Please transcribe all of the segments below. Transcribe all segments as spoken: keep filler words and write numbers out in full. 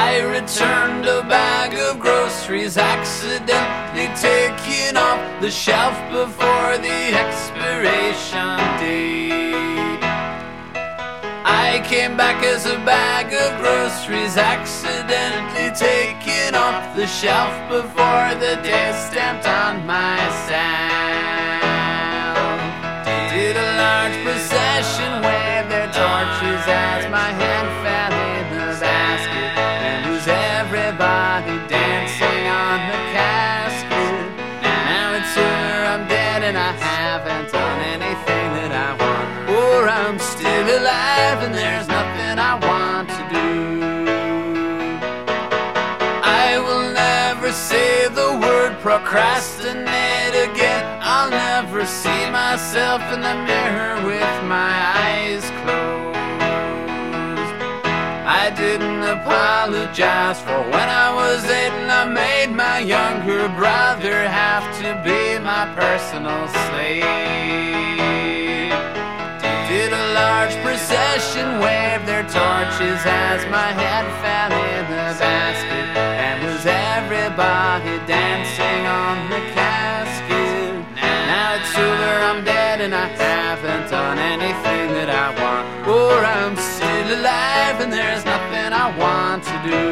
I returned a bag of groceries, accidentally taken off the shelf before the expiration date. I came back as a bag of groceries, accidentally taken off the shelf before the day stamped on myself. Did a large procession wave their torches as my hand fell in the basket, and was everybody dancing on the casket? Now it's over, I'm dead, and I haven't done anything that I want, or I'm still alive and there's nothing I want to do. I will never say the word procrastinate again. I'll never see myself in the mirror with my eyes closed. I didn't apologize for when I was eight and I made my younger brother have to be my personal slave. Did a large procession wave their torches as my head fell in the basket, and was everybody dancing on the casket? Now it's over, I'm dead, and I haven't done anything that I want, or I'm still alive and there's nothing I want to do.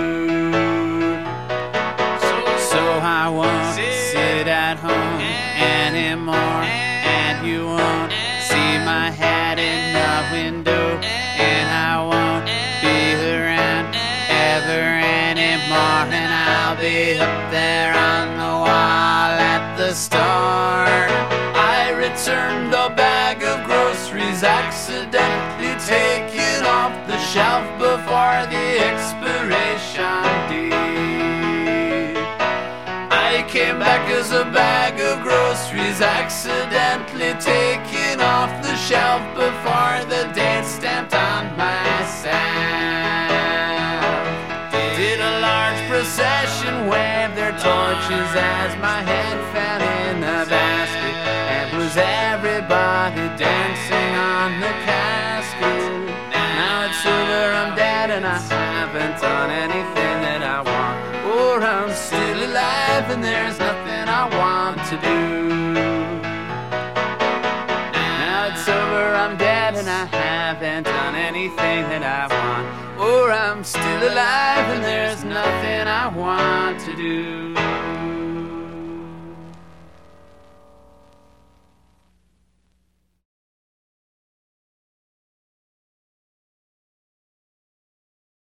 So I won't sit at home anymore, and you won't see my head in the window, and I won't be around ever anymore, and I'll be up there on the wall at the store. I returned a bag of groceries, accidentally taken off the shelf before the expiration date. I came back as a bag of groceries, accidentally taken off the shelf before the date stamped on myself. Did a large procession wave their torches as my head fell in the basket, and was everybody dancing on the casket? Now it's over, I'm dead, and I haven't done anything that I want, or I'm still alive and there's nothing I want to do. Now it's over, I'm dead, and I haven't done anything that I want, or I'm still alive and there's nothing I want to do.